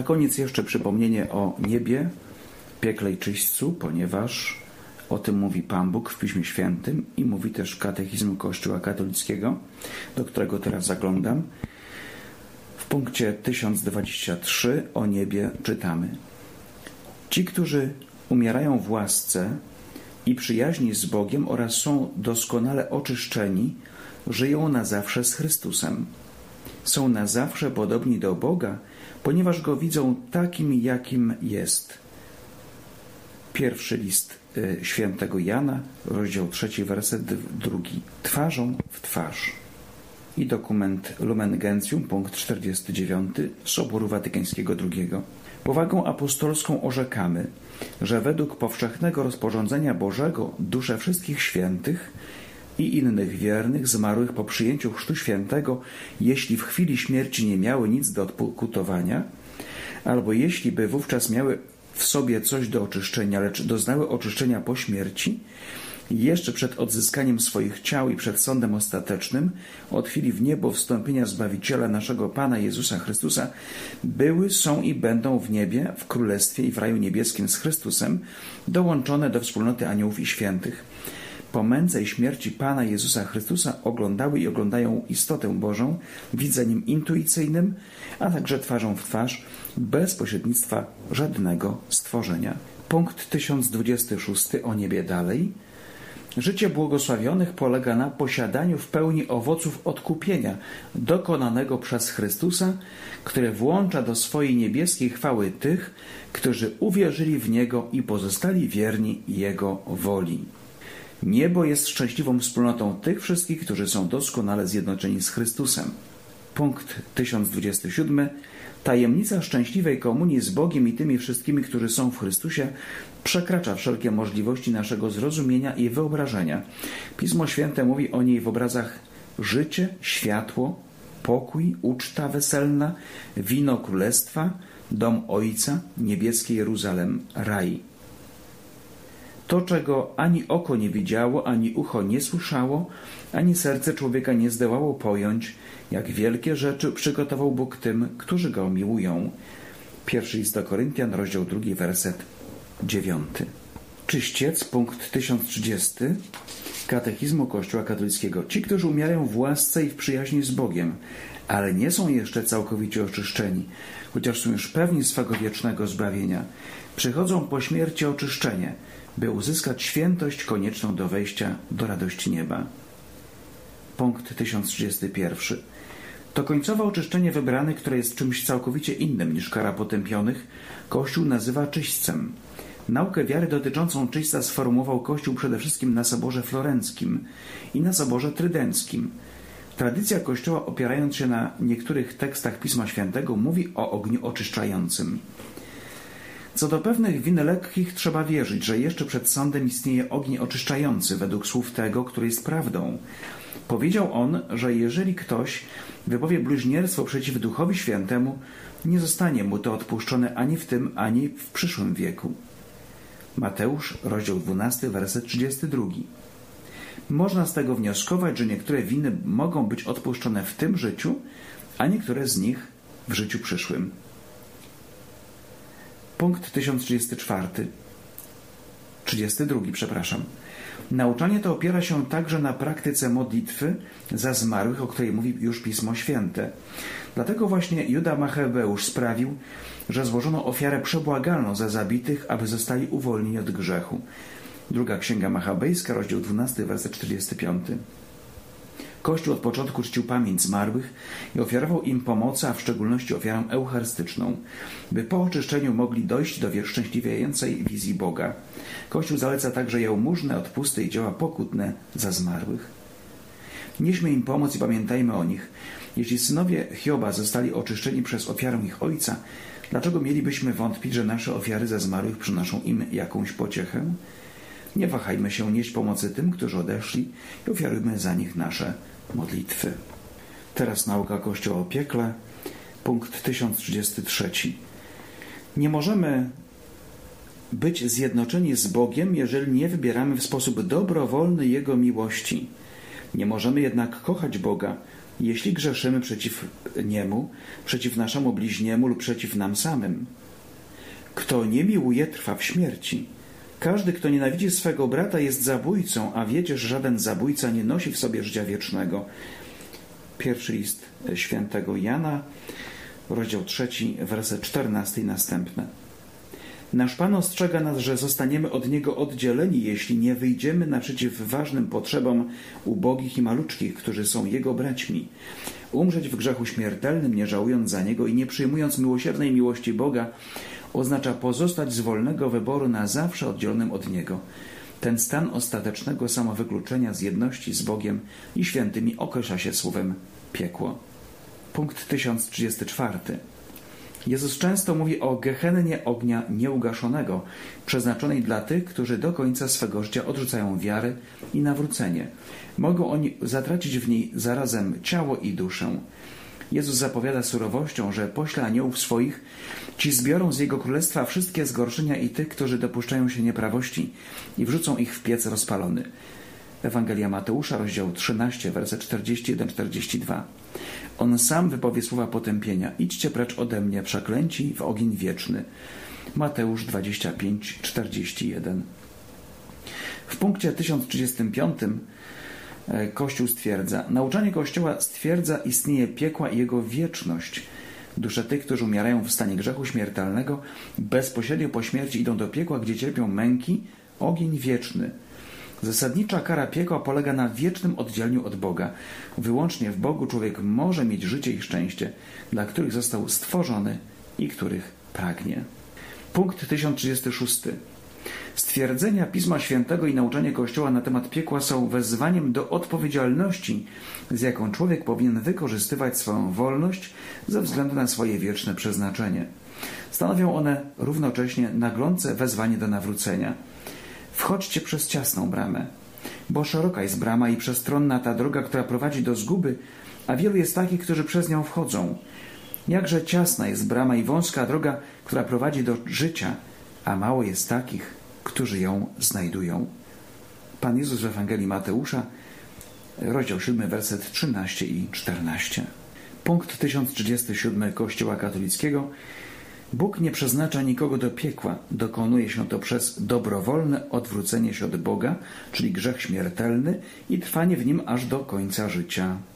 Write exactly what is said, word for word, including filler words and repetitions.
Na koniec jeszcze przypomnienie o niebie, piekle i czyśćcu, ponieważ o tym mówi Pan Bóg w Piśmie Świętym i mówi też Katechizm Kościoła Katolickiego, do którego teraz zaglądam. W punkcie tysiąc dwadzieścia trzy o niebie czytamy: Ci, którzy umierają w łasce i przyjaźni z Bogiem oraz są doskonale oczyszczeni, żyją na zawsze z Chrystusem. Są na zawsze podobni do Boga, ponieważ Go widzą takim, jakim jest. Pierwszy list y, świętego Jana, rozdział trzeci, werset drugi. Twarzą w twarz. I dokument Lumen Gentium, punkt czterdziesty dziewiąty Soboru Watykańskiego drugiego. Powagą apostolską orzekamy, że według powszechnego rozporządzenia Bożego dusze wszystkich świętych i innych wiernych zmarłych po przyjęciu Chrztu Świętego, jeśli w chwili śmierci nie miały nic do odpokutowania, albo jeśli by wówczas miały w sobie coś do oczyszczenia, lecz doznały oczyszczenia po śmierci, jeszcze przed odzyskaniem swoich ciał i przed sądem ostatecznym, od chwili w niebo wstąpienia Zbawiciela naszego Pana Jezusa Chrystusa, były, są i będą w niebie, w Królestwie i w raju niebieskim z Chrystusem, dołączone do wspólnoty aniołów i świętych. Po męce i śmierci Pana Jezusa Chrystusa oglądały i oglądają istotę Bożą widzeniem intuicyjnym, a także twarzą w twarz, bez pośrednictwa żadnego stworzenia. Punkt tysiąc dwudziesty szósty o niebie dalej. Życie błogosławionych polega na posiadaniu w pełni owoców odkupienia dokonanego przez Chrystusa, które włącza do swojej niebieskiej chwały tych, którzy uwierzyli w Niego i pozostali wierni Jego woli. Niebo jest szczęśliwą wspólnotą tych wszystkich, którzy są doskonale zjednoczeni z Chrystusem. Punkt tysiąc dwudziesty siódmy. Tajemnica szczęśliwej komunii z Bogiem i tymi wszystkimi, którzy są w Chrystusie, przekracza wszelkie możliwości naszego zrozumienia i wyobrażenia. Pismo Święte mówi o niej w obrazach życie, światło, pokój, uczta weselna, wino królestwa, dom Ojca, niebieskie Jeruzalem, raj. To, czego ani oko nie widziało, ani ucho nie słyszało, ani serce człowieka nie zdołało pojąć, jak wielkie rzeczy przygotował Bóg tym, którzy Go miłują. Pierwszy list do Koryntian, rozdział drugi, werset dziewiąty. Czyściec, punkt tysiąc trzydziesty Katechizmu Kościoła Katolickiego. Ci, którzy umierają w łasce i w przyjaźni z Bogiem, ale nie są jeszcze całkowicie oczyszczeni, chociaż są już pewni swego wiecznego zbawienia, przychodzą po śmierci oczyszczenie, by uzyskać świętość konieczną do wejścia do radości nieba. Punkt tysiąc trzydziesty pierwszy. To końcowe oczyszczenie wybrane, które jest czymś całkowicie innym niż kara potępionych, Kościół nazywa czyśćcem. Naukę wiary dotyczącą czyśćca sformułował Kościół przede wszystkim na Soborze Florenckim i na Soborze Trydenckim. Tradycja Kościoła, opierając się na niektórych tekstach Pisma Świętego, mówi o ogniu oczyszczającym. Co do pewnych win lekkich trzeba wierzyć, że jeszcze przed sądem istnieje ogień oczyszczający według słów tego, który jest prawdą. Powiedział on, że jeżeli ktoś wypowie bluźnierstwo przeciw Duchowi Świętemu, nie zostanie mu to odpuszczone ani w tym, ani w przyszłym wieku. Mateusz, rozdział dwunasty, werset trzydziesty drugi. Można z tego wnioskować, że niektóre winy mogą być odpuszczone w tym życiu, a niektóre z nich w życiu przyszłym. Punkt tysiąc trzydziesty czwarty. trzydziesty drugi, przepraszam. Nauczanie to opiera się także na praktyce modlitwy za zmarłych, o której mówi już Pismo Święte. Dlatego właśnie Juda Machabeusz sprawił, że złożono ofiarę przebłagalną za zabitych, aby zostali uwolnieni od grzechu. Druga Księga Machabejska, rozdział dwunasty, werset czterdziesty piąty. Kościół od początku czcił pamięć zmarłych i ofiarował im pomoc, a w szczególności ofiarę eucharystyczną, by po oczyszczeniu mogli dojść do szczęśliwiającej wizji Boga. Kościół zaleca także jałmużnę, odpusty i dzieła pokutne za zmarłych. Nieśmy im pomoc i pamiętajmy o nich. Jeśli synowie Hioba zostali oczyszczeni przez ofiarę ich ojca, dlaczego mielibyśmy wątpić, że nasze ofiary za zmarłych przynoszą im jakąś pociechę? Nie wahajmy się nieść pomocy tym, którzy odeszli i ofiarujmy za nich nasze modlitwy. Teraz nauka Kościoła o piekle, punkt tysiąc trzydziesty trzeci. Nie możemy być zjednoczeni z Bogiem, jeżeli nie wybieramy w sposób dobrowolny Jego miłości. Nie możemy jednak kochać Boga, jeśli grzeszymy przeciw Niemu, przeciw naszemu bliźniemu lub przeciw nam samym. Kto nie miłuje, trwa w śmierci. Każdy, kto nienawidzi swego brata, jest zabójcą, a wiecie, że żaden zabójca nie nosi w sobie życia wiecznego. Pierwszy list świętego Jana, rozdział trzeci, werset czternasty i następne. Nasz Pan ostrzega nas, że zostaniemy od Niego oddzieleni, jeśli nie wyjdziemy naprzeciw ważnym potrzebom ubogich i maluczkich, którzy są Jego braćmi. Umrzeć w grzechu śmiertelnym, nie żałując za niego i nie przyjmując miłosiernej miłości Boga, oznacza pozostać z wolnego wyboru na zawsze oddzielonym od Niego. Ten stan ostatecznego samowykluczenia z jedności z Bogiem i świętymi określa się słowem piekło. Punkt tysiąc trzydziesty czwarty. Jezus często mówi o gehennie ognia nieugaszonego, przeznaczonej dla tych, którzy do końca swego życia odrzucają wiarę i nawrócenie. Mogą oni zatracić w niej zarazem ciało i duszę. Jezus zapowiada surowością, że pośle aniołów swoich, ci zbiorą z Jego królestwa wszystkie zgorszenia i tych, którzy dopuszczają się nieprawości i wrzucą ich w piec rozpalony. Ewangelia Mateusza, rozdział trzynasty, werset czterdziesty jeden czterdziesty dwa. On sam wypowie słowa potępienia. Idźcie precz ode mnie, przeklęci, w ogień wieczny. Mateusz dwadzieścia pięć czterdzieści jeden. W punkcie tysiąc trzydziestym piątym Kościół stwierdza: nauczanie Kościoła stwierdza istnienie piekła i jego wieczność. Dusze tych, którzy umierają w stanie grzechu śmiertelnego, bezpośrednio po śmierci idą do piekła, gdzie cierpią męki, ogień wieczny. Zasadnicza kara piekła polega na wiecznym oddzieleniu od Boga. Wyłącznie w Bogu człowiek może mieć życie i szczęście, dla których został stworzony i których pragnie. Punkt tysiąc trzydziesty szósty. Stwierdzenia Pisma Świętego i nauczanie Kościoła na temat piekła są wezwaniem do odpowiedzialności, z jaką człowiek powinien wykorzystywać swoją wolność ze względu na swoje wieczne przeznaczenie. Stanowią one równocześnie naglące wezwanie do nawrócenia. Wchodźcie przez ciasną bramę, bo szeroka jest brama i przestronna ta droga, która prowadzi do zguby, a wielu jest takich, którzy przez nią wchodzą. Jakże ciasna jest brama i wąska droga, która prowadzi do życia, a mało jest takich, którzy ją znajdują. Pan Jezus w Ewangelii Mateusza, rozdział siódmy, werset trzynasty i czternasty. Punkt tysiąc trzydziesty siódmy Kościoła katolickiego. Bóg nie przeznacza nikogo do piekła. Dokonuje się to przez dobrowolne odwrócenie się od Boga, czyli grzech śmiertelny i trwanie w nim aż do końca życia.